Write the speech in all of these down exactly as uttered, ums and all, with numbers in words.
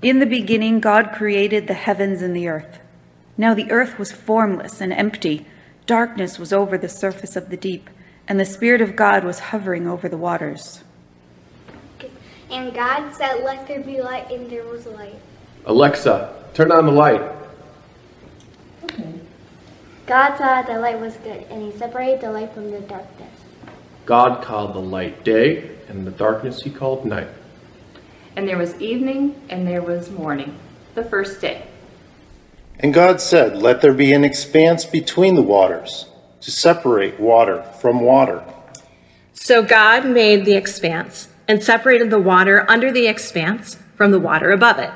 In the beginning, God created the heavens and the earth. Now the earth was formless and empty. Darkness was over the surface of the deep, and the Spirit of God was hovering over the waters. And God said, "Let there be light," and there was light. Alexa, turn on the light. Okay. God saw that the light was good, and he separated the light from the darkness. God called the light day, and the darkness he called night. And there was evening, and there was morning, the first day. And God said, "Let there be an expanse between the waters, to separate water from water." So God made the expanse, and separated the water under the expanse from the water above it.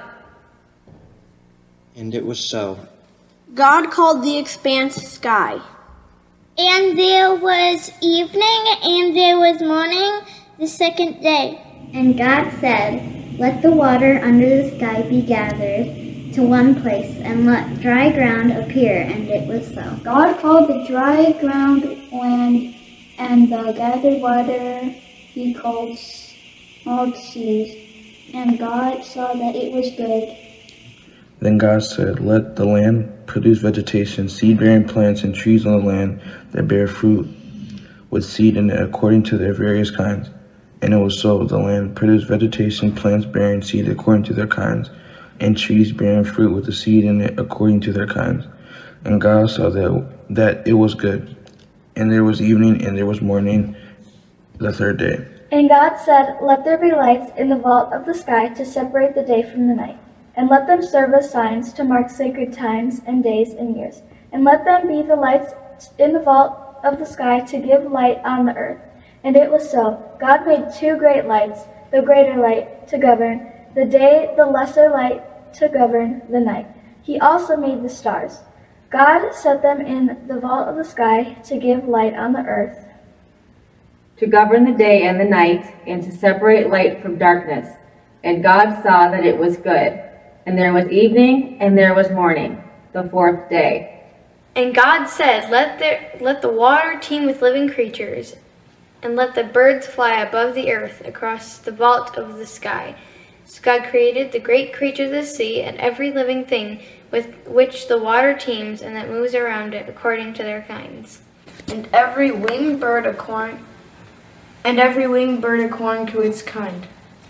And it was so. God called the expanse sky. And there was evening, and there was morning, the second day. And God said, "Let the water under the sky be gathered to one place, and let dry ground appear," and it was so. God called the dry ground land, and the gathered water he called small seas. And God saw that it was good. Then God said, "Let the land produce vegetation, seed-bearing plants and trees on the land that bear fruit with seed in it according to their various kinds." And it was so. The land produced vegetation, plants bearing seed according to their kinds, and trees bearing fruit with the seed in it according to their kinds. And God saw that, that it was good. And there was evening, and there was morning, the third day. And God said, "Let there be lights in the vault of the sky to separate the day from the night. And let them serve as signs to mark sacred times and days and years. And let them be the lights in the vault of the sky to give light on the earth." And it was so. God made two great lights, the greater light to govern the day, the lesser light to govern the night. He also made the stars. God set them in the vault of the sky to give light on the earth, to govern the day and the night, and to separate light from darkness. And God saw that it was good. And there was evening, and there was morning, the fourth day. And God said, let, there, let the water teem with living creatures, and let the birds fly above the earth across the vault of the sky. So God created the great creatures of the sea and every living thing with which the water teems and that moves around it according to their kinds. And every winged bird according, and every winged bird according to its kind.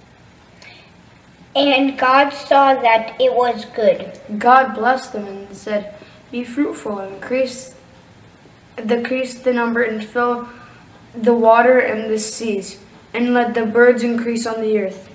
And God saw that it was good. God blessed them and said, "Be fruitful and increase, decrease the number and fill the water and the seas, and let the birds increase on the earth."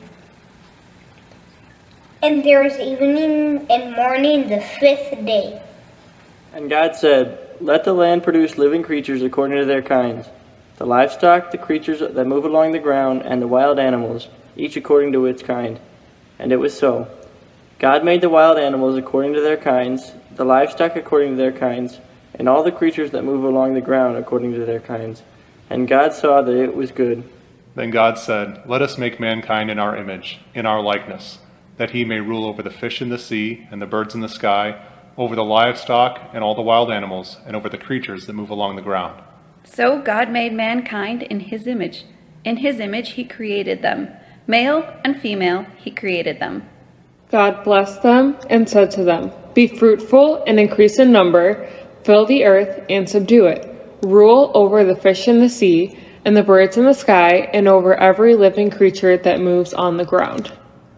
And there was evening and morning the fifth day. And God said, "Let the land produce living creatures according to their kinds, the livestock, the creatures that move along the ground, and the wild animals, each according to its kind." And it was so. God made the wild animals according to their kinds, the livestock according to their kinds, and all the creatures that move along the ground according to their kinds. And God saw that it was good. Then God said, "Let us make mankind in our image, in our likeness, that he may rule over the fish in the sea and the birds in the sky, over the livestock and all the wild animals, and over the creatures that move along the ground." So God made mankind in his image. In his image he created them. Male and female he created them. God blessed them and said to them, "Be fruitful and increase in number, fill the earth and subdue it. Rule over the fish in the sea and the birds in the sky, and over every living creature that moves on the ground."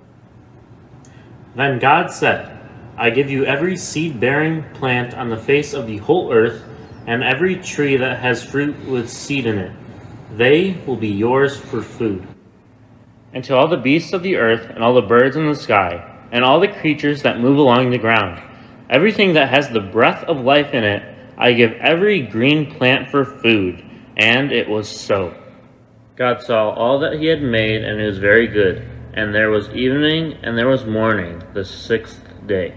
Then God said, "I give you every seed-bearing plant on the face of the whole earth, and every tree that has fruit with seed in it. They will be yours for food. And to all the beasts of the earth, and all the birds in the sky, and all the creatures that move along the ground, everything that has the breath of life in it, I give every green plant for food." And it was so. God saw all that he had made, and it was very good. And there was evening, and there was morning, the sixth day.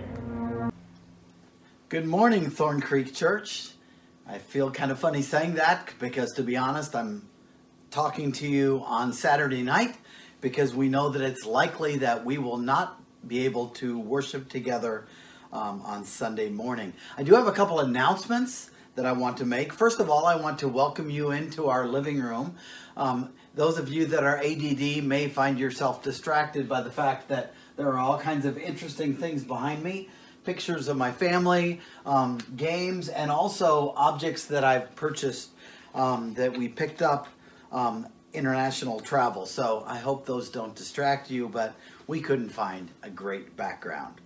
Good morning, Thorn Creek Church. I feel kind of funny saying that because, to be honest, I'm talking to you on Saturday night because we know that it's likely that we will not be able to worship together um, on Sunday morning. I do have a couple announcements that I want to make. First of all, I want to welcome you into our living room. Um, those of you that are A D D may find yourself distracted by the fact that there are all kinds of interesting things behind me. Pictures of my family, um, games, and also objects that I've purchased um, that we picked up um, international travel. So I hope those don't distract you, but we couldn't find a great background.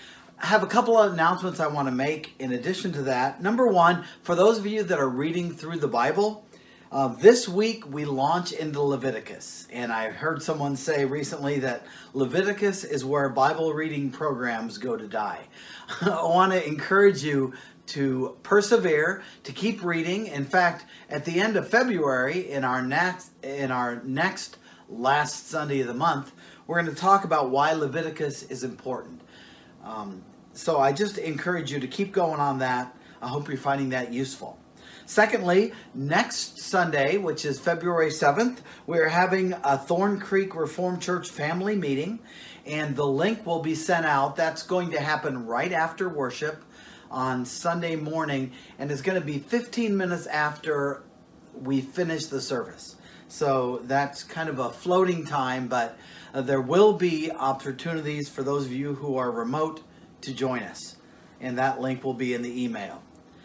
I have a couple of announcements I want to make in addition to that. Number one, for those of you that are reading through the Bible, uh, this week we launch into Leviticus. And I heard someone say recently that Leviticus is where Bible reading programs go to die. I want to encourage you to persevere, to keep reading. In fact, at the end of February, in our next, in our next last Sunday of the month, we're going to talk about why Leviticus is important. Um, so I just encourage you to keep going on that. I hope you're finding that useful. Secondly, next Sunday, which is February seventh, we're having a Thorn Creek Reformed Church family meeting, and the link will be sent out. That's going to happen right after worship on Sunday morning, and it's going to be fifteen minutes after we finish the service. So that's kind of a floating time, but uh, there will be opportunities for those of you who are remote to join us, and that link will be in the email.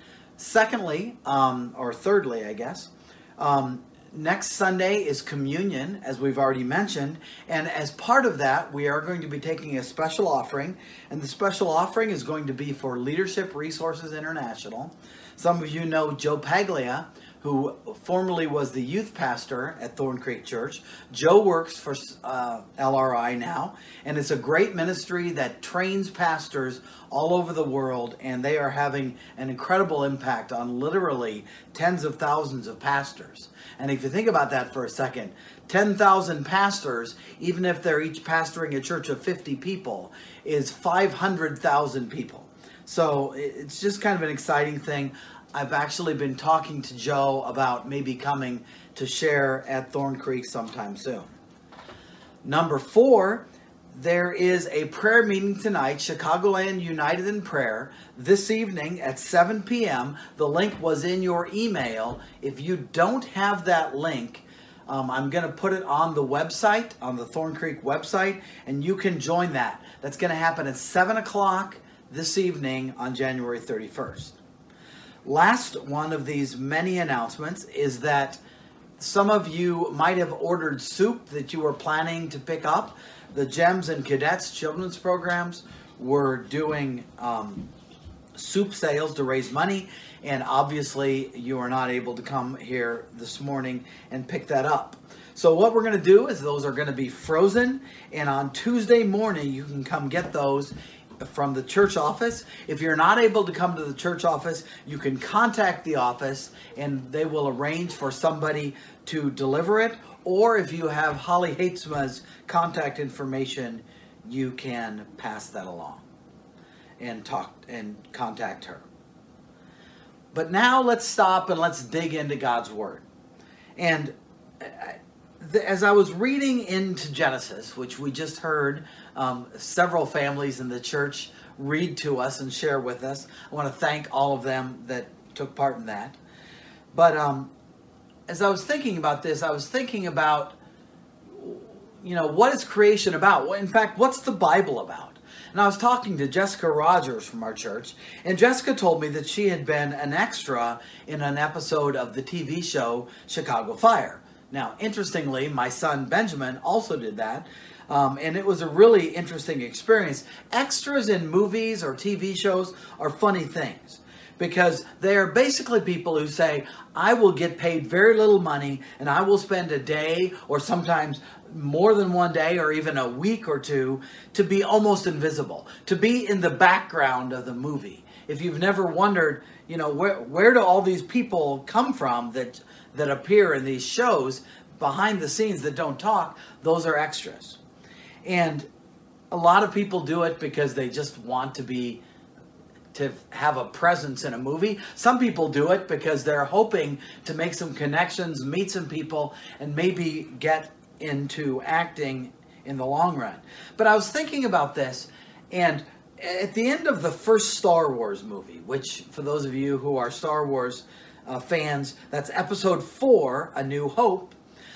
Secondly, um, or thirdly, I guess, um, next Sunday is communion, as we've already mentioned, and as part of that, we are going to be taking a special offering, and the special offering is going to be for Leadership Resources International. Some of you know Joe Paglia, who formerly was the youth pastor at Thorn Creek Church. Joe works for uh, L R I now, and it's a great ministry that trains pastors all over the world, and they are having an incredible impact on literally tens of thousands of pastors. And if you think about that for a second, ten thousand pastors, even if they're each pastoring a church of fifty people, is five hundred thousand people. So it's just kind of an exciting thing. I've actually been talking to Joe about maybe coming to share at Thorn Creek sometime soon. Number four, there is a prayer meeting tonight, Chicagoland United in Prayer, this evening at seven p m The link was in your email. If you don't have that link, um, I'm going to put it on the website, on the Thorn Creek website, and you can join that. That's going to happen at seven o'clock this evening on January thirty-first. Last one of these many announcements is that some of you might have ordered soup that you were planning to pick up. The GEMS and Cadets children's programs were doing um, soup sales to raise money, and obviously you are not able to come here this morning and pick that up. So what we're going to do is those are going to be frozen, and on Tuesday morning you can come get those from the church office. If you're not able to come to the church office, you can contact the office and they will arrange for somebody to deliver it. Or if you have Holly Hatesma's contact information, you can pass that along and talk and contact her. But now let's stop and let's dig into God's Word. And as I was reading into Genesis, which we just heard um, several families in the church read to us and share with us, I want to thank all of them that took part in that. But um, as I was thinking about this, I was thinking about, you know, what is creation about? In fact, what's the Bible about? And I was talking to Jessica Rogers from our church, and Jessica told me that she had been an extra in an episode of the T V show Chicago Fire. Now, interestingly, my son Benjamin also did that, um, and it was a really interesting experience. Extras in movies or T V shows are funny things because they are basically people who say, I will get paid very little money and I will spend a day or sometimes more than one day or even a week or two to be almost invisible, to be in the background of the movie. If you've never wondered, you know, where, where do all these people come from that that appear in these shows behind the scenes that don't talk, those are extras. And a lot of people do it because they just want to be, to have a presence in a movie. Some people do it because they're hoping to make some connections, meet some people, and maybe get into acting in the long run. But I was thinking about this, and at the end of the first Star Wars movie, which for those of you who are Star Wars Uh, fans, that's episode four, A New Hope.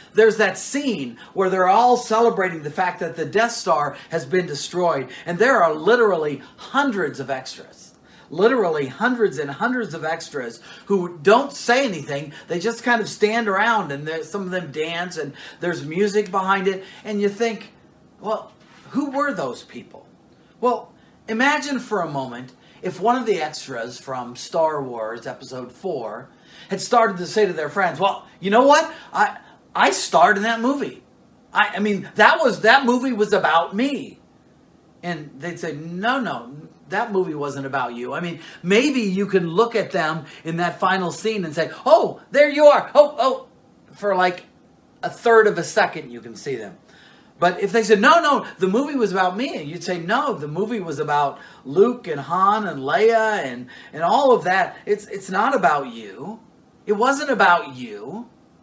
there's that scene where they're all celebrating the fact that the Death Star has been destroyed. And there are literally hundreds of extras. Literally hundreds and hundreds of extras who don't say anything. They just kind of stand around, and some of them dance, and there's music behind it. And you think, well, who were those people? Well, imagine for a moment if one of the extras from Star Wars Episode four had started to say to their friends, well, you know what? I I starred in that movie. I, I mean, that was that movie was about me. And they'd say, no, no, that movie wasn't about you. I mean, maybe you can look at them in that final scene and say, oh, there you are. Oh, oh, for like a third of a second you can see them. But if they said, no, no, the movie was about me, you'd say, no, the movie was about Luke and Han and Leia and, and all of that. It's, it's not about you. It wasn't about you.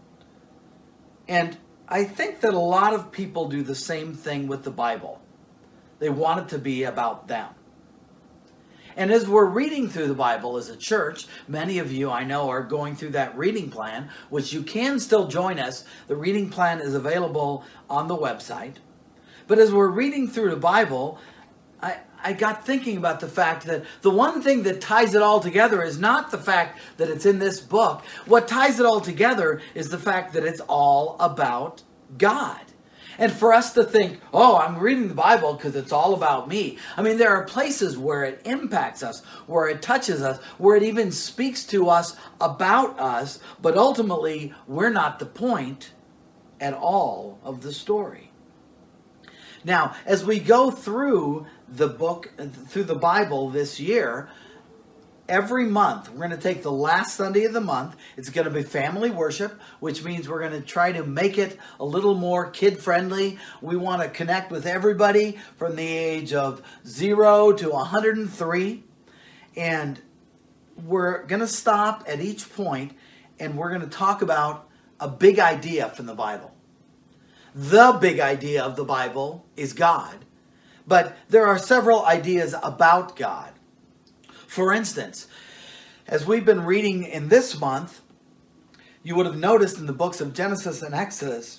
And I think that a lot of people do the same thing with the Bible. They want it to be about them. And as we're reading through the Bible as a church, many of you I know are going through that reading plan, which you can still join us. The reading plan is available on the website. But as we're reading through the Bible, I, I got thinking about the fact that the one thing that ties it all together is not the fact that it's in this book. What ties it all together is the fact that it's all about God. And for us to think, oh, I'm reading the Bible because it's all about me. I mean, there are places where it impacts us, where it touches us, where it even speaks to us about us, but ultimately, we're not the point at all of the story. Now, as we go through the book, through the Bible this year, every month, we're going to take the last Sunday of the month. It's going to be family worship, which means we're going to try to make it a little more kid-friendly. We want to connect with everybody from the age of zero to one hundred three. And we're going to stop at each point, and we're going to talk about a big idea from the Bible. The big idea of the Bible is God, but there are several ideas about God. For instance, as we've been reading in this month, you would have noticed in the books of Genesis and Exodus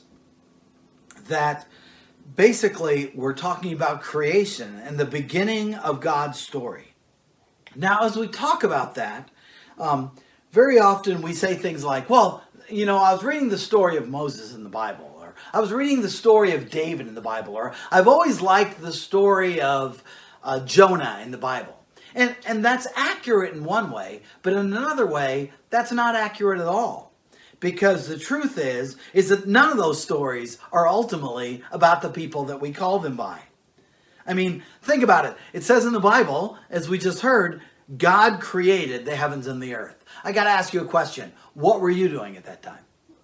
that basically we're talking about creation and the beginning of God's story. Now, as we talk about that, um, very often we say things like, well, you know, I was reading the story of Moses in the Bible, or I was reading the story of David in the Bible, or I've always liked the story of uh, Jonah in the Bible. And, and that's accurate in one way, but in another way, that's not accurate at all. Because the truth is, is that none of those stories are ultimately about the people that we call them by. I mean, think about it. It says in the Bible, as we just heard, God created the heavens and the earth. I got to ask you a question. What were you doing at that time?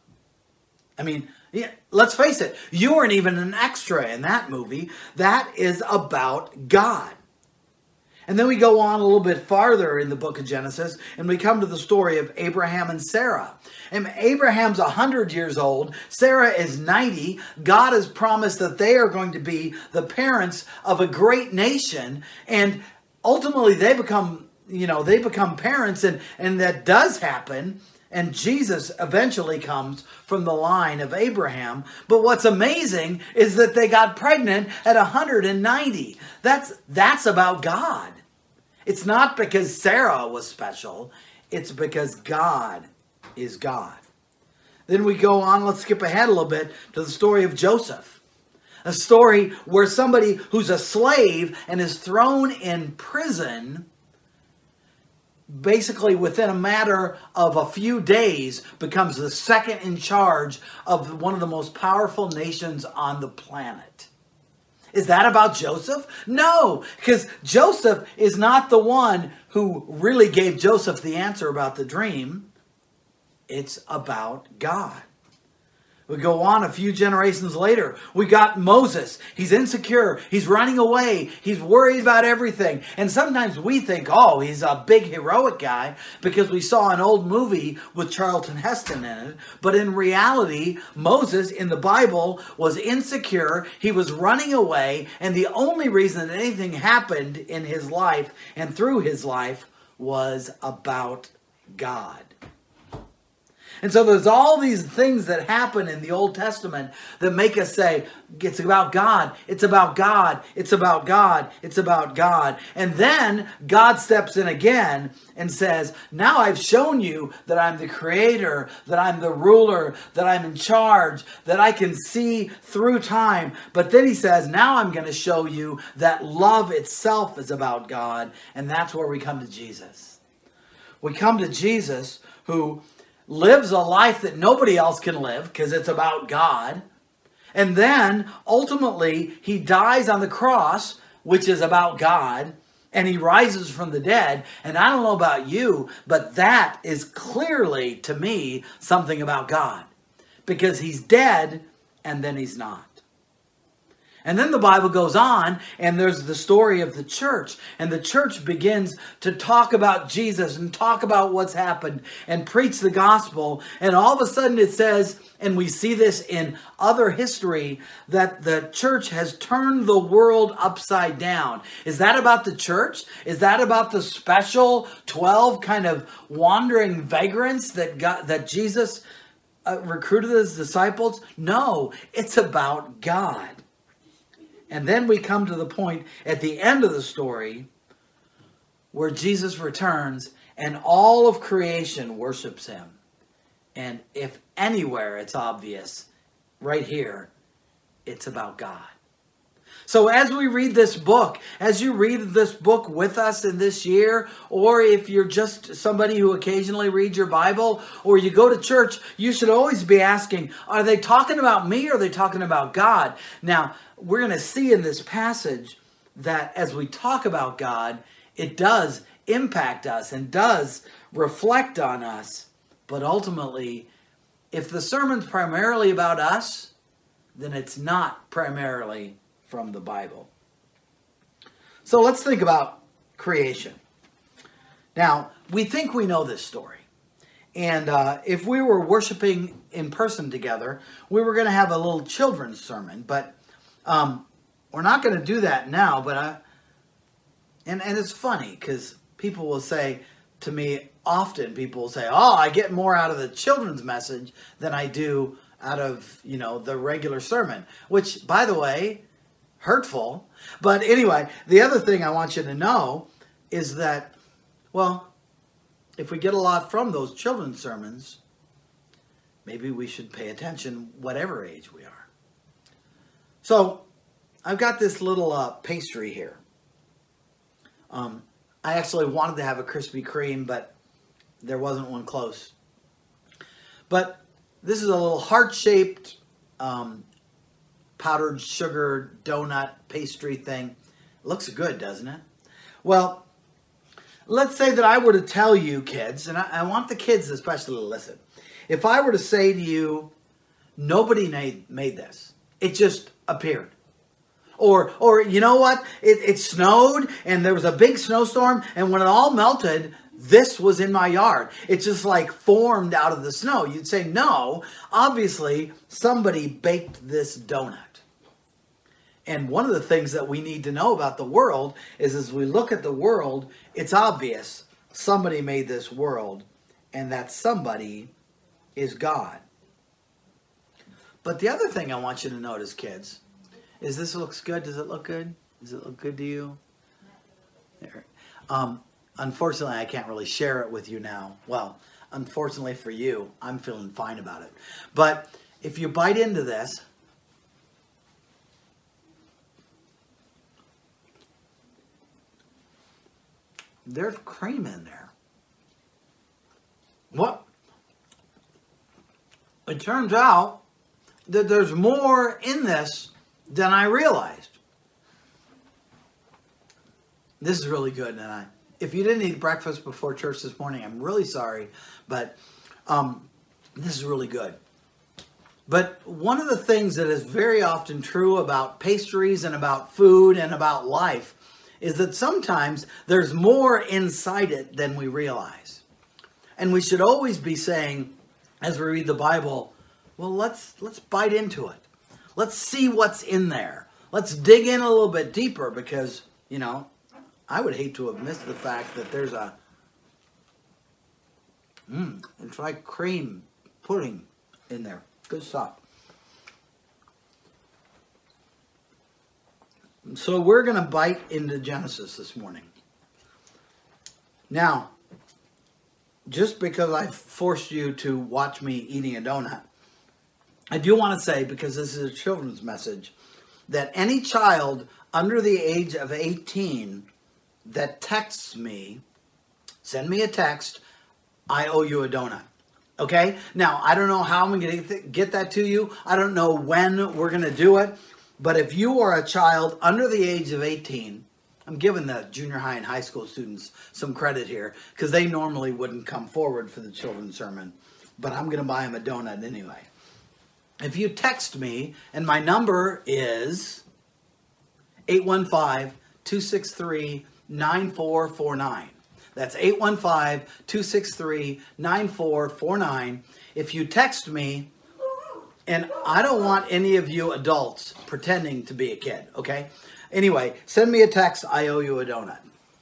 I mean, yeah, let's face it. You weren't even an extra in that movie. That is about God. And then we go on a little bit farther in the book of Genesis, and we come to the story of Abraham and Sarah. And Abraham's one hundred years old. Sarah is ninety. God has promised that they are going to be the parents of a great nation. And ultimately, they become, you know, they become parents, and, and that does happen. And Jesus eventually comes from the line of Abraham. But what's amazing is that they got pregnant at one hundred ninety. That's, that's about God. It's not because Sarah was special. It's because God is God. Then we go on, let's skip ahead a little bit to the story of Joseph. A story where somebody who's a slave and is thrown in prison, basically within a matter of a few days, becomes the second in charge of one of the most powerful nations on the planet. Is that about Joseph? No, because Joseph is not the one who really gave Joseph the answer about the dream. It's about God. We go on a few generations later. We got Moses. He's insecure. He's running away. He's worried about everything. And sometimes we think, oh, he's a big heroic guy because we saw an old movie with Charlton Heston in it. But in reality, Moses in the Bible was insecure. He was running away. And the only reason that anything happened in his life and through his life was about God. And so there's all these things that happen in the Old Testament that make us say, it's about God, it's about God, it's about God, it's about God. And then God steps in again and says, now I've shown you that I'm the creator, that I'm the ruler, that I'm in charge, that I can see through time. But then he says, now I'm going to show you that love itself is about God. And that's where we come to Jesus. We come to Jesus, who lives a life that nobody else can live because it's about God. And then ultimately he dies on the cross, which is about God, and he rises from the dead. And I don't know about you, but that is clearly to me something about God, because he's dead and then he's not. And then the Bible goes on, and there's the story of the church. And the church begins to talk about Jesus and talk about what's happened and preach the gospel. And all of a sudden it says, and we see this in other history, that the church has turned the world upside down. Is that about the church? Is that about the special twelve kind of wandering vagrants that got, that Jesus uh, recruited his disciples? No, it's about God. And then we come to the point at the end of the story where Jesus returns and all of creation worships him. And if anywhere it's obvious, right here, it's about God. So as we read this book, as you read this book with us in this year, or if you're just somebody who occasionally reads your Bible, or you go to church, you should always be asking, are they talking about me or are they talking about God? Now, we're going to see in this passage that as we talk about God, it does impact us and does reflect on us. But ultimately, if the sermon's primarily about us, then it's not primarily from the Bible. So let's think about creation. Now, we think we know this story. And uh, if we were worshiping in person together, we were going to have a little children's sermon. But um, we're not going to do that now. But I, and, and it's funny because people will say to me, often people will say, oh, I get more out of the children's message than I do out of, you know, the regular sermon. Which, by the way, hurtful. But anyway, the other thing I want you to know is that, well, if we get a lot from those children's sermons, maybe we should pay attention whatever age we are. So I've got this little uh, pastry here. Um, I actually wanted to have a Krispy Kreme, but there wasn't one close. But this is a little heart-shaped um, powdered sugar donut pastry thing. Looks good, doesn't it? Well, let's say that I were to tell you, kids, and I, I want the kids especially to listen. If I were to say to you, nobody made, made this. It just appeared. Or, or you know what? It, it snowed, and there was a big snowstorm, and when it all melted, this was in my yard. It just like formed out of the snow. You'd say, no, obviously somebody baked this donut. And one of the things that we need to know about the world is as we look at the world, it's obvious somebody made this world, and that somebody is God. But the other thing I want you to notice, kids, is this looks good. Does it look good? Does it look good to you? There. Um, unfortunately, I can't really share it with you now. Well, unfortunately for you, I'm feeling fine about it. But if you bite into this, there's cream in there. What? It turns out that there's more in this than I realized. This is really good, and I, if you didn't eat breakfast before church this morning, I'm really sorry, but um, this is really good. But one of the things that is very often true about pastries and about food and about life is that sometimes there's more inside it than we realize. And we should always be saying, as we read the Bible, well, let's let's bite into it. Let's see what's in there. Let's dig in a little bit deeper because, you know, I would hate to have missed the fact that there's a, mmm, it's like cream pudding in there. Good stuff. So we're going to bite into Genesis this morning. Now, just because I forced you to watch me eating a donut, I do want to say, because this is a children's message, that any child under the age of eighteen that texts me, send me a text, I owe you a donut. Okay? Now, I don't know how I'm going to get that to you. I don't know when we're going to do it. But if you are a child under the age of eighteen, I'm giving the junior high and high school students some credit here, because they normally wouldn't come forward for the children's sermon. But I'm going to buy them a donut anyway. If you text me, and my number is eight one five, two six three, nine four four nine. That's eight one five, two six three, nine four four nine. If you text me, and I don't want any of you adults pretending to be a kid, okay? Anyway, send me a text, I owe you a donut.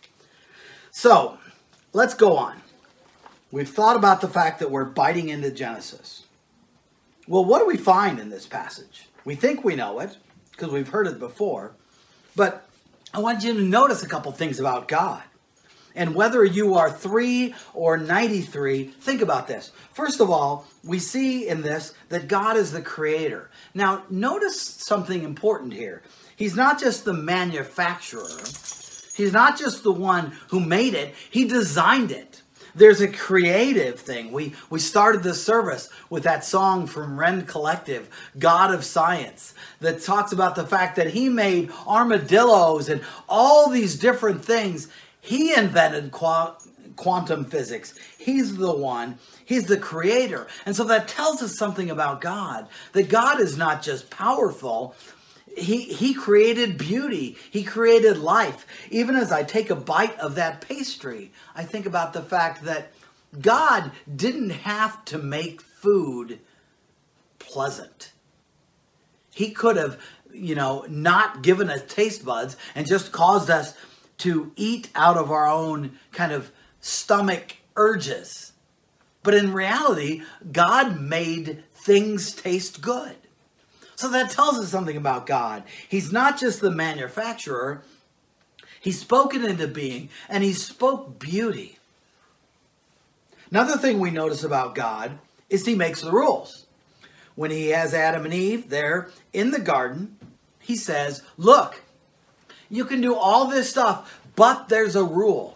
So, let's go on. We've thought about the fact that we're biting into Genesis. Well, what do we find in this passage? We think we know it, because we've heard it before. But I want you to notice a couple things about God. And whether you are three or ninety-three, think about this. First of all, we see in this that God is the creator. Now, notice something important here. He's not just the manufacturer. He's not just the one who made it. He designed it. There's a creative thing. We, we started this service with that song from Rend Collective, God of Science, that talks about the fact that he made armadillos and all these different things. He invented qu- quantum physics. He's the one. He's the creator. And so that tells us something about God, that God is not just powerful. He, he created beauty. He created life. Even as I take a bite of that pastry, I think about the fact that God didn't have to make food pleasant. He could have, you know, not given us taste buds and just caused us to eat out of our own kind of stomach urges. But in reality, God made things taste good. So that tells us something about God. He's not just the manufacturer. He spoke it into being, and he spoke beauty. Another thing we notice about God is he makes the rules. When he has Adam and Eve there in the garden, he says, look, you can do all this stuff, but there's a rule.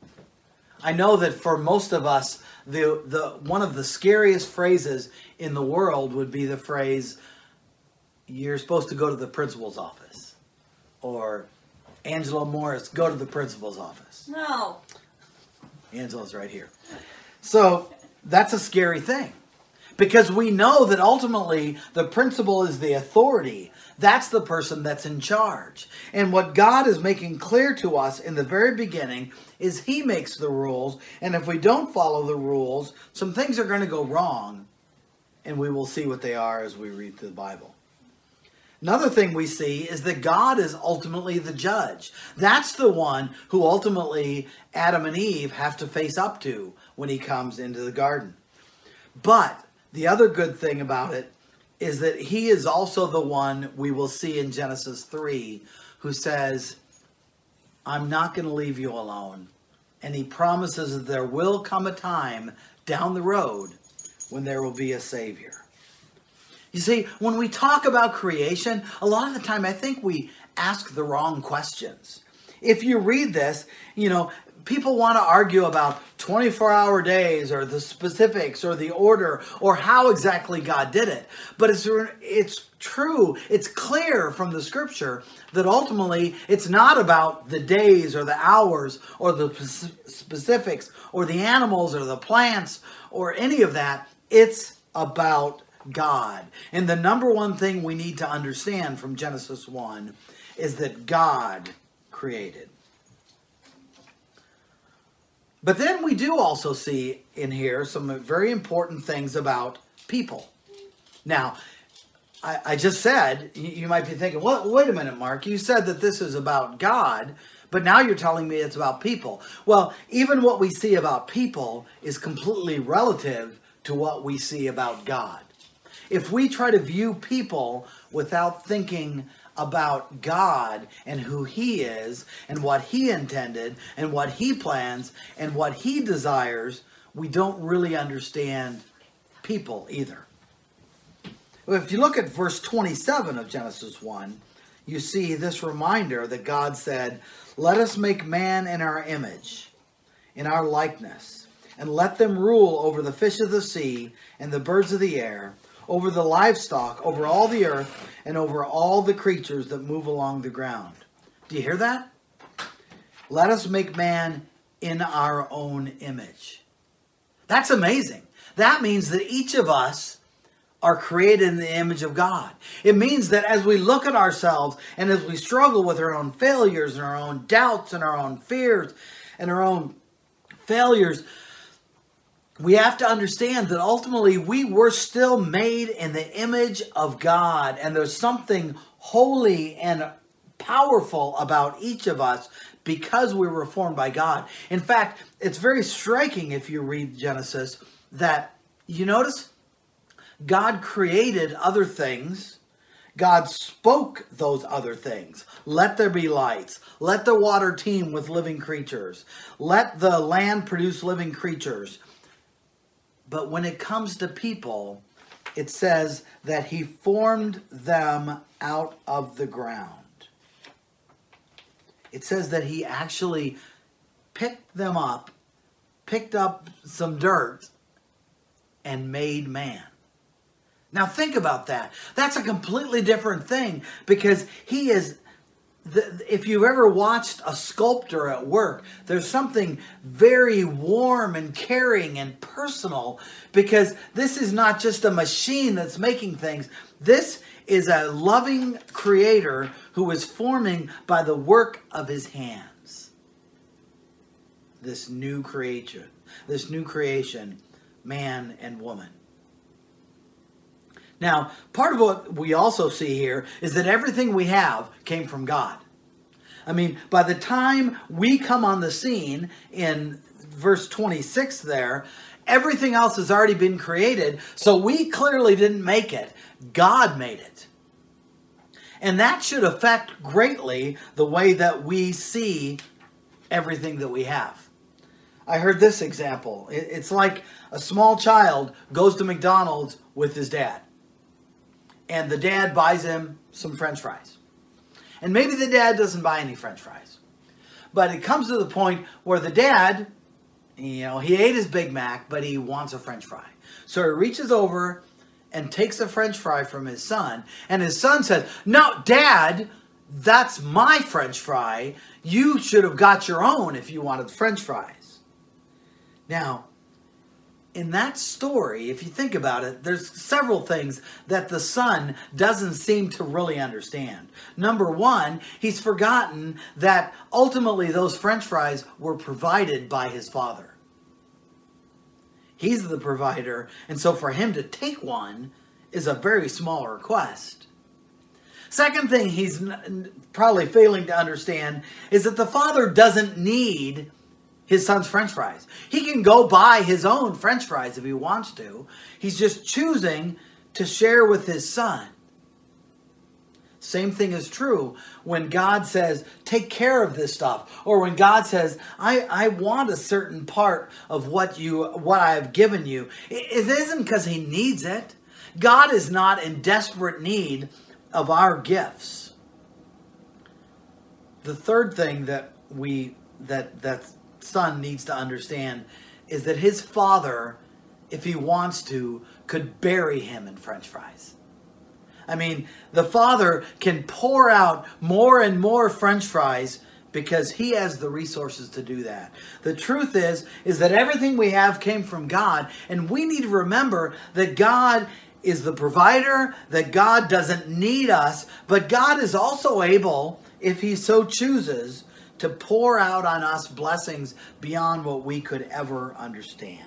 I know that for most of us, the, the one of the scariest phrases in the world would be the phrase, you're supposed to go to the principal's office. Or, Angela Morris, go to the principal's office. No. Angela's right here. So, that's a scary thing. Because we know that ultimately the principal is the authority. That's the person that's in charge. And what God is making clear to us in the very beginning is he makes the rules. And if we don't follow the rules, some things are going to go wrong. And we will see what they are as we read through the Bible. Another thing we see is that God is ultimately the judge. That's the one who ultimately Adam and Eve have to face up to when he comes into the garden. But the other good thing about it is that he is also the one we will see in Genesis three who says, I'm not going to leave you alone. And he promises that there will come a time down the road when there will be a Savior. You see, when we talk about creation, a lot of the time I think we ask the wrong questions. If you read this, you know, people want to argue about twenty-four hour days or the specifics or the order or how exactly God did it. But it's, it's true, it's clear from the scripture that ultimately it's not about the days or the hours or the specifics or the animals or the plants or any of that. It's about God. And the number one thing we need to understand from Genesis one is that God created. But then we do also see in here some very important things about people. Now, I, I just said, you, you might be thinking, well, wait a minute, Mark, you said that this is about God, but now you're telling me it's about people. Well, even what we see about people is completely relative to what we see about God. If we try to view people without thinking about God and who He is and what He intended and what He plans and what He desires, we don't really understand people either. If you look at verse twenty-seven of Genesis one, you see this reminder that God said, "Let us make man in our image, in our likeness, and let them rule over the fish of the sea and the birds of the air, over the livestock, over all the earth, and over all the creatures that move along the ground." Do you hear that? Let us make man in our own image. That's amazing. That means that each of us are created in the image of God. It means that as we look at ourselves and as we struggle with our own failures and our own doubts and our own fears and our own failures, we have to understand that ultimately we were still made in the image of God, and there's something holy and powerful about each of us because we were formed by God. In fact, it's very striking if you read Genesis that you notice God created other things. God spoke those other things. Let there be lights. Let the water teem with living creatures. Let the land produce living creatures. But when it comes to people, it says that He formed them out of the ground. It says that He actually picked them up, picked up some dirt, and made man. Now think about that. That's a completely different thing, because He is, the, if you've ever watched a sculptor at work, there's something very warm and caring and personal, because this is not just a machine that's making things. This is a loving creator who is forming by the work of His hands this new creation, this new creation, man and woman. Now, part of what we also see here is that everything we have came from God. I mean, by the time we come on the scene in verse twenty-six there, everything else has already been created, so we clearly didn't make it. God made it. And that should affect greatly the way that we see everything that we have. I heard this example. It's like a small child goes to McDonald's with his dad. And the dad buys him some French fries. And maybe the dad doesn't buy any French fries. But it comes to the point where the dad, you know, he ate his Big Mac, but he wants a French fry. So he reaches over and takes a French fry from his son. And his son says, "No, Dad, that's my French fry. You should have got your own if you wanted French fries." Now, in that story, if you think about it, there's several things that the son doesn't seem to really understand. Number one, he's forgotten that ultimately those French fries were provided by his father. He's the provider, and so for him to take one is a very small request. Second thing he's probably failing to understand is that the father doesn't need his son's French fries. He can go buy his own French fries if he wants to. He's just choosing to share with his son. Same thing is true when God says, take care of this stuff. Or when God says, I, I want a certain part of what you what I have given you. It, it isn't because He needs it. God is not in desperate need of our gifts. The third thing that we that that's son needs to understand is that his father, if he wants to, could bury him in French fries. I mean, the father can pour out more and more French fries because he has the resources to do that. The truth is, is that everything we have came from God, and we need to remember that God is the provider, that God doesn't need us, but God is also able, if He so chooses, to pour out on us blessings beyond what we could ever understand.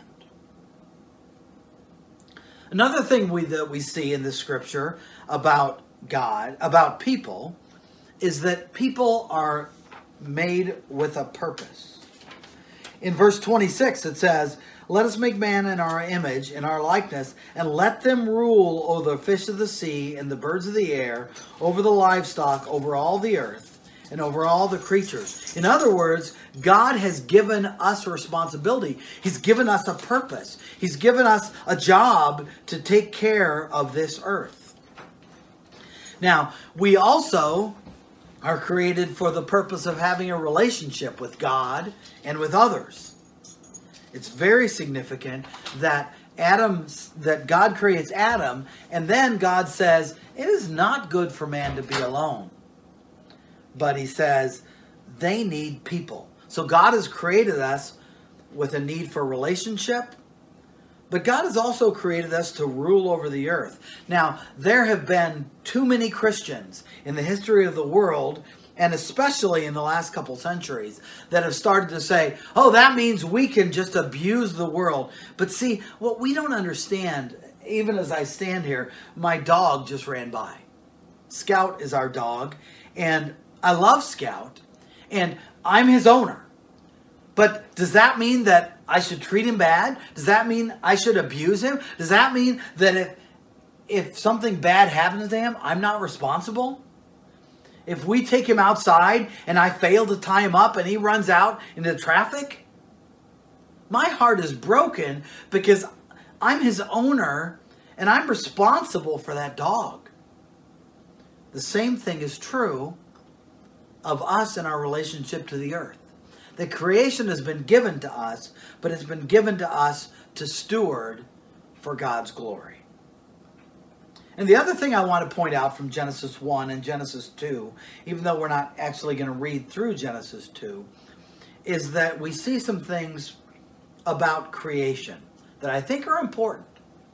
Another thing we, that we see in the scripture about God, about people, is that people are made with a purpose. In verse twenty-six it says, let us make man in our image, in our likeness, and let them rule over the fish of the sea and the birds of the air, over the livestock, over all the earth, and over all the creatures. In other words, God has given us a responsibility. He's given us a purpose. He's given us a job to take care of this earth. Now, we also are created for the purpose of having a relationship with God and with others. It's very significant that Adam, that God creates Adam, and then God says, it is not good for man to be alone. But he says, they need people. So God has created us with a need for relationship, but God has also created us to rule over the earth. Now, there have been too many Christians in the history of the world, and especially in the last couple centuries, that have started to say, oh, that means we can just abuse the world. But see, what we don't understand, even as I stand here, my dog just ran by. Scout is our dog, and I love Scout, and I'm his owner. But does that mean that I should treat him bad? Does that mean I should abuse him? Does that mean that if, if something bad happens to him, I'm not responsible? If we take him outside and I fail to tie him up and he runs out into traffic, my heart is broken because I'm his owner and I'm responsible for that dog. The same thing is true of us and our relationship to the earth. The creation has been given to us, but it's been given to us to steward for God's glory. And the other thing I want to point out from Genesis one and Genesis two, even though we're not actually going to read through Genesis two, is that we see some things about creation that I think are important.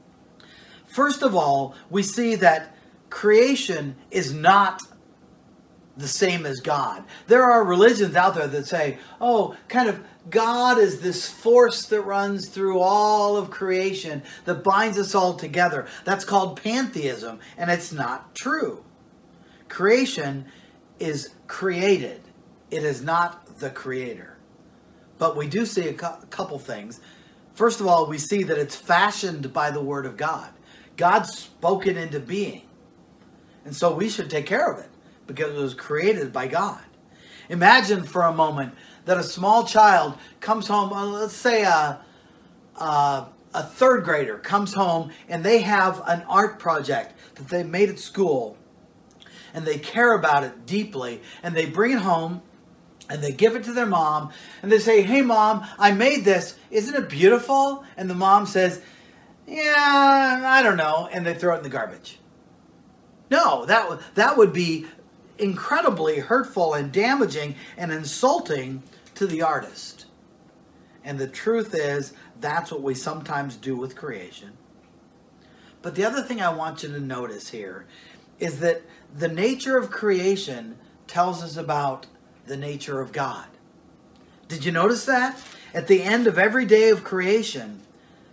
First of all, we see that creation is not the same as God. There are religions out there that say, oh, kind of God is this force that runs through all of creation that binds us all together. That's called pantheism, and it's not true. Creation is created. It is not the creator. But we do see a couple things. First of all, we see that it's fashioned by the word of God. God spoke it into being. And so we should take care of it because it was created by God. Imagine for a moment that a small child comes home, let's say a, a, a third grader comes home and they have an art project that they made at school and they care about it deeply and they bring it home and they give it to their mom and they say, hey mom, I made this. Isn't it beautiful? And the mom says, yeah, I don't know. And they throw it in the garbage. No, that, that would be incredibly hurtful and damaging and insulting to the artist. And the truth is, that's what we sometimes do with creation. But the other thing I want you to notice here is that the nature of creation tells us about the nature of God. Did you notice that? At the end of every day of creation,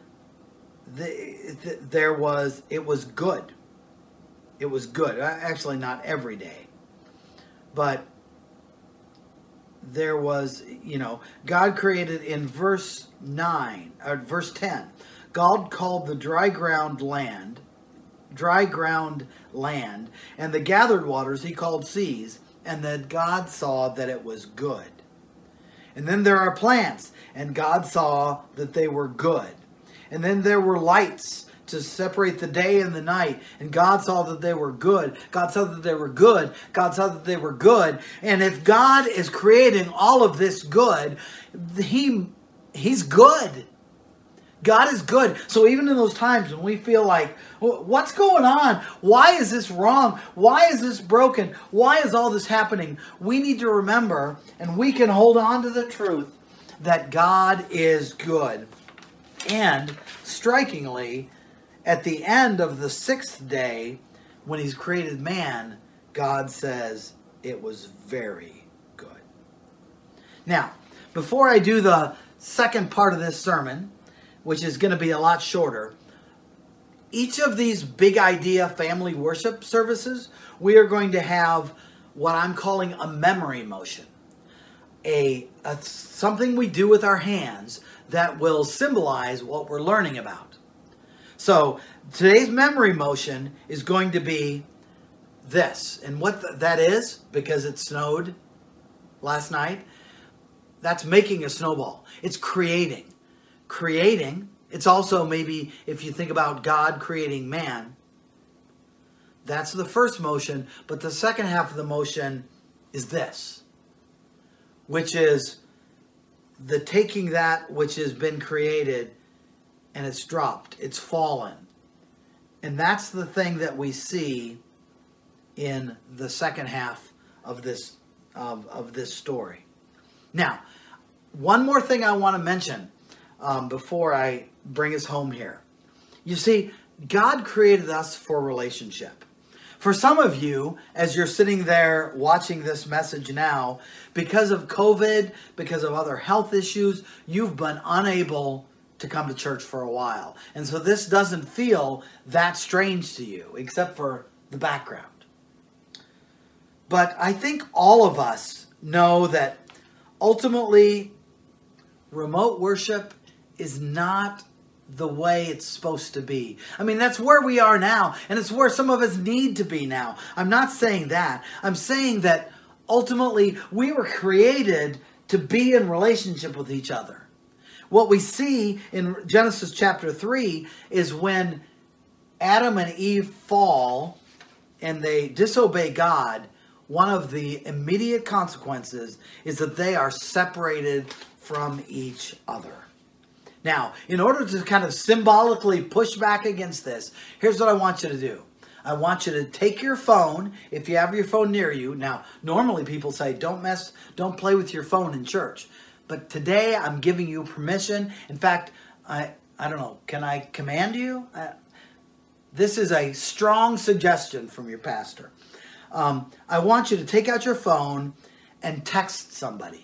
the, the, there was, it was good. It was good. Actually, not every day. But there was, you know, God created in verse nine, or verse ten. God called the dry ground land, dry ground land, and the gathered waters he called seas, and that God saw that it was good. And then there are plants, and God saw that they were good. And then there were lights to separate the day and the night. And God saw that they were good. God saw that they were good. God saw that they were good. And if God is creating all of this good, he, He's good. God is good. So even in those times when we feel like, what's going on? Why is this wrong? Why is this broken? Why is all this happening? We need to remember, and we can hold on to the truth, that God is good. And strikingly, at the end of the sixth day, when he's created man, God says it was very good. Now, before I do the second part of this sermon, which is going to be a lot shorter, each of these big idea family worship services, we are going to have what I'm calling a memory motion. a, a something we do with our hands that will symbolize what we're learning about. So today's memory motion is going to be this. And what th- that is, because it snowed last night, that's making a snowball. It's creating. Creating. It's also maybe, if you think about God creating man, that's the first motion. But the second half of the motion is this, which is the taking that which has been created and it's dropped, it's fallen. And that's the thing that we see in the second half of this of, of this story. Now, one more thing I want to mention um, before I bring us home here. You see, God created us for relationship. For some of you, as you're sitting there watching this message now, because of COVID, because of other health issues, you've been unable to come to church for a while. And so this doesn't feel that strange to you, except for the background. But I think all of us know that ultimately remote worship is not the way it's supposed to be. I mean, that's where we are now, and it's where some of us need to be now. I'm not saying that. I'm saying that ultimately we were created to be in relationship with each other. What we see in Genesis chapter three is when Adam and Eve fall and they disobey God, one of the immediate consequences is that they are separated from each other. Now, in order to kind of symbolically push back against this, here's what I want you to do. I want you to take your phone, if you have your phone near you. Now, normally people say, don't mess, don't play with your phone in church. But today, I'm giving you permission. In fact, I, I don't know, can I command you? Uh, this is a strong suggestion from your pastor. Um, I want you to take out your phone and text somebody.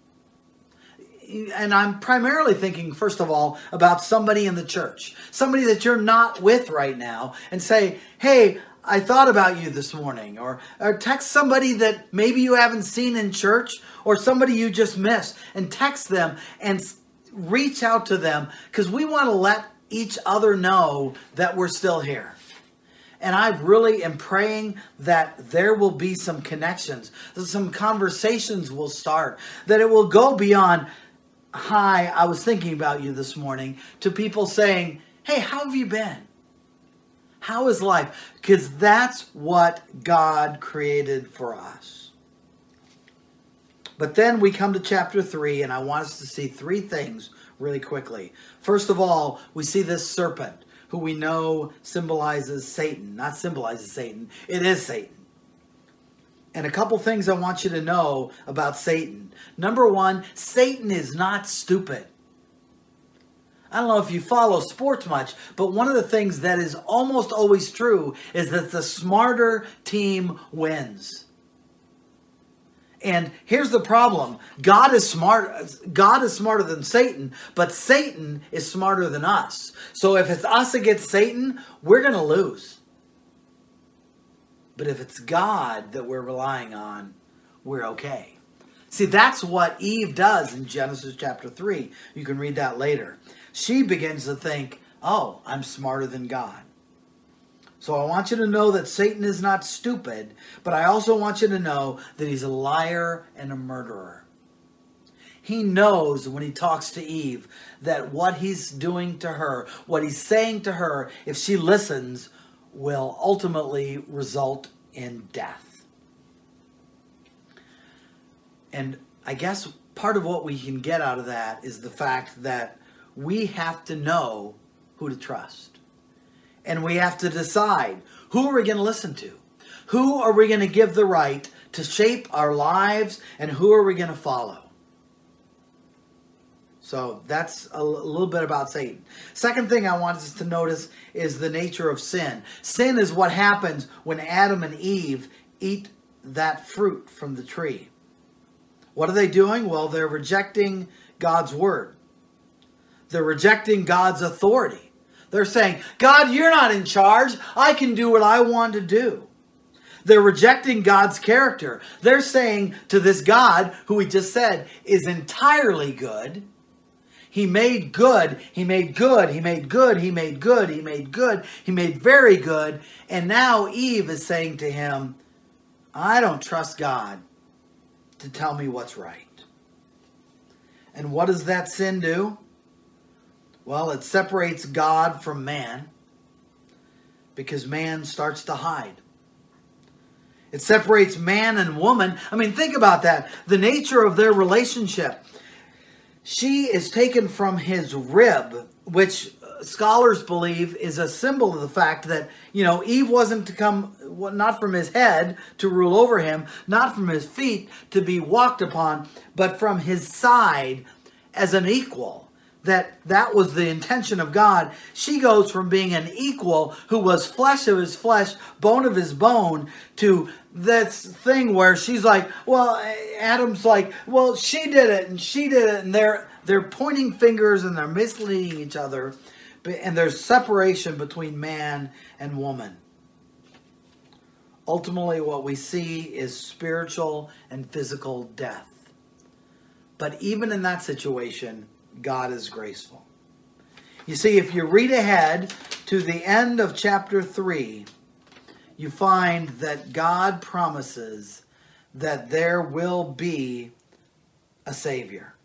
And I'm primarily thinking, first of all, about somebody in the church. Somebody that you're not with right now. And say, hey, I thought about you this morning. Or, or text somebody that maybe you haven't seen in church. Or somebody you just missed. And text them and reach out to them. Because we want to let each other know that we're still here. And I really am praying that there will be some connections. That some conversations will start. That it will go beyond, hi, I was thinking about you this morning, to people saying, hey, how have you been? How is life? Because that's what God created for us. But then we come to chapter three, and I want us to see three things really quickly. First of all, we see this serpent, who we know symbolizes Satan. Not symbolizes Satan, it is Satan. And a couple things I want you to know about Satan. Number one, Satan is not stupid. I don't know if you follow sports much, but one of the things that is almost always true is that the smarter team wins. And here's the problem. God is smart. God is smarter than Satan, but Satan is smarter than us. So if it's us against Satan, we're going to lose. But if it's God that we're relying on, we're okay. See, that's what Eve does in Genesis chapter three. You can read that later. She begins to think, oh, I'm smarter than God. So I want you to know that Satan is not stupid, but I also want you to know that he's a liar and a murderer. He knows when he talks to Eve that what he's doing to her, what he's saying to her, if she listens, will ultimately result in death. And I guess part of what we can get out of that is the fact that we have to know who to trust. And we have to decide, who are we going to listen to? Who are we going to give the right to shape our lives, and who are we going to follow? So that's a little bit about Satan. Second thing I want us to notice is the nature of sin. Sin is what happens when Adam and Eve eat that fruit from the tree. What are they doing? Well, they're rejecting God's word. They're rejecting God's authority. They're saying, God, you're not in charge. I can do what I want to do. They're rejecting God's character. They're saying to this God, who we just said is entirely good, He made good, He made good, He made good, He made good, He made good, He made very good. And now Eve is saying to him, I don't trust God to tell me what's right. And what does that sin do? Well, it separates God from man because man starts to hide. It separates man and woman. I mean, think about that. The nature of their relationship. She is taken from his rib, which scholars believe is a symbol of the fact that, you know, Eve wasn't to come, not from his head to rule over him, not from his feet to be walked upon, but from his side as an equal. That that was the intention of God. She goes from being an equal who was flesh of his flesh, bone of his bone, to this thing where she's like, well, Adam's like, well, she did it and she did it. And they're, they're pointing fingers and they're misleading each other. And there's separation between man and woman. Ultimately, what we see is spiritual and physical death. But even in that situation, God is graceful. You see, if you read ahead to the end of chapter three, you find that God promises that there will be a Savior.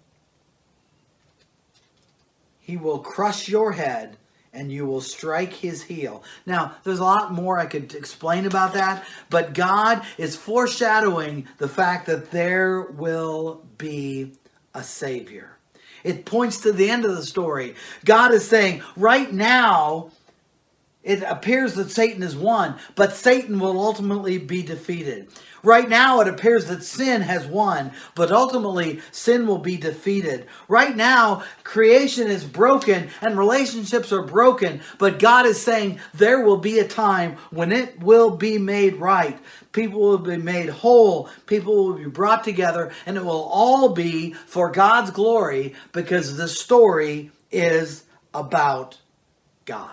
He will crush your head and you will strike his heel. Now, there's a lot more I could explain about that, but God is foreshadowing the fact that there will be a Savior. It points to the end of the story. God is saying, right now, it appears that Satan has won, but Satan will ultimately be defeated. Right now, it appears that sin has won, but ultimately, sin will be defeated. Right now, creation is broken and relationships are broken, but God is saying there will be a time when it will be made right. People will be made whole. People will be brought together, and it will all be for God's glory because the story is about God.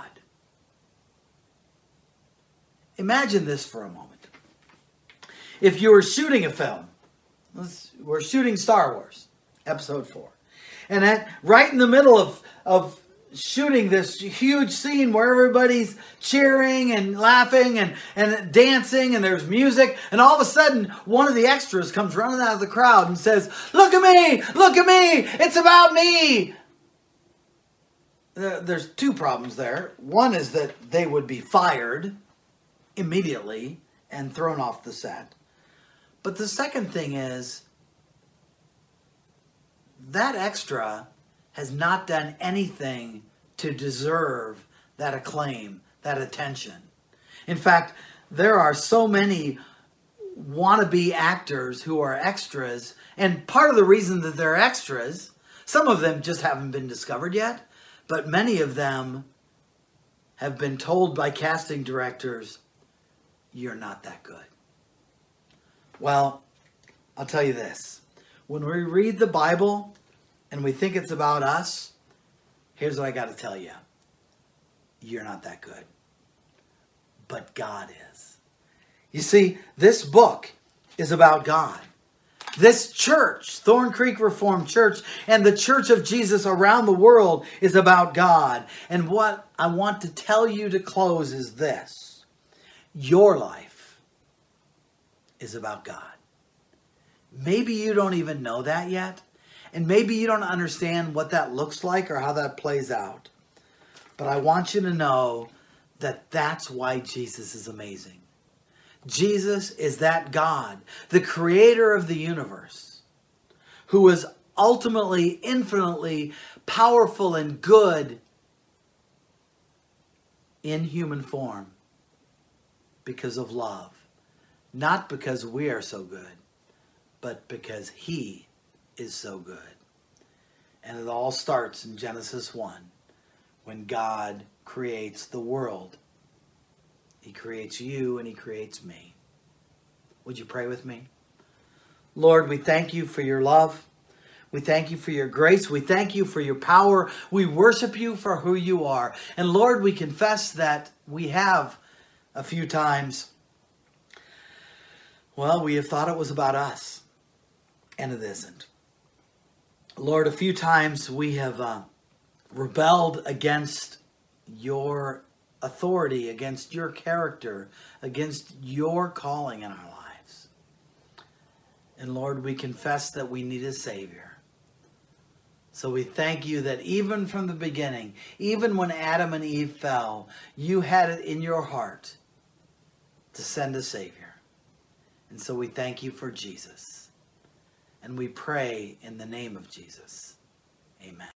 Imagine this for a moment. If you were shooting a film, let's, we're shooting Star Wars, Episode four. And at, right in the middle of, of shooting this huge scene where everybody's cheering and laughing and, and dancing and there's music, and all of a sudden, one of the extras comes running out of the crowd and says, look at me, look at me, it's about me. There's two problems there. One is that they would be fired immediately and thrown off the set. But the second thing is that extra has not done anything to deserve that acclaim, that attention. In fact, there are so many wannabe actors who are extras, and part of the reason that they're extras, some of them just haven't been discovered yet, but many of them have been told by casting directors, you're not that good. Well, I'll tell you this. When we read the Bible and we think it's about us, here's what I got to tell you. You're not that good. But God is. You see, this book is about God. This church, Thorn Creek Reformed Church, and the Church of Jesus around the world is about God. And what I want to tell you to close is this. Your life is about God. Maybe you don't even know that yet. And maybe you don't understand what that looks like or how that plays out. But I want you to know that that's why Jesus is amazing. Jesus is that God, the creator of the universe, who is ultimately, infinitely powerful and good in human form because of love. Not because we are so good, but because he is so good. And it all starts in Genesis one, when God creates the world. He creates you and he creates me. Would you pray with me? Lord, we thank you for your love. We thank you for your grace. We thank you for your power. We worship you for who you are. And Lord, we confess that we have a few times well, we have thought it was about us, and it isn't. Lord, a few times we have uh, rebelled against your authority, against your character, against your calling in our lives. And Lord, we confess that we need a Savior. So we thank you that even from the beginning, even when Adam and Eve fell, you had it in your heart to send a Savior. And so we thank you for Jesus. And we pray in the name of Jesus. Amen.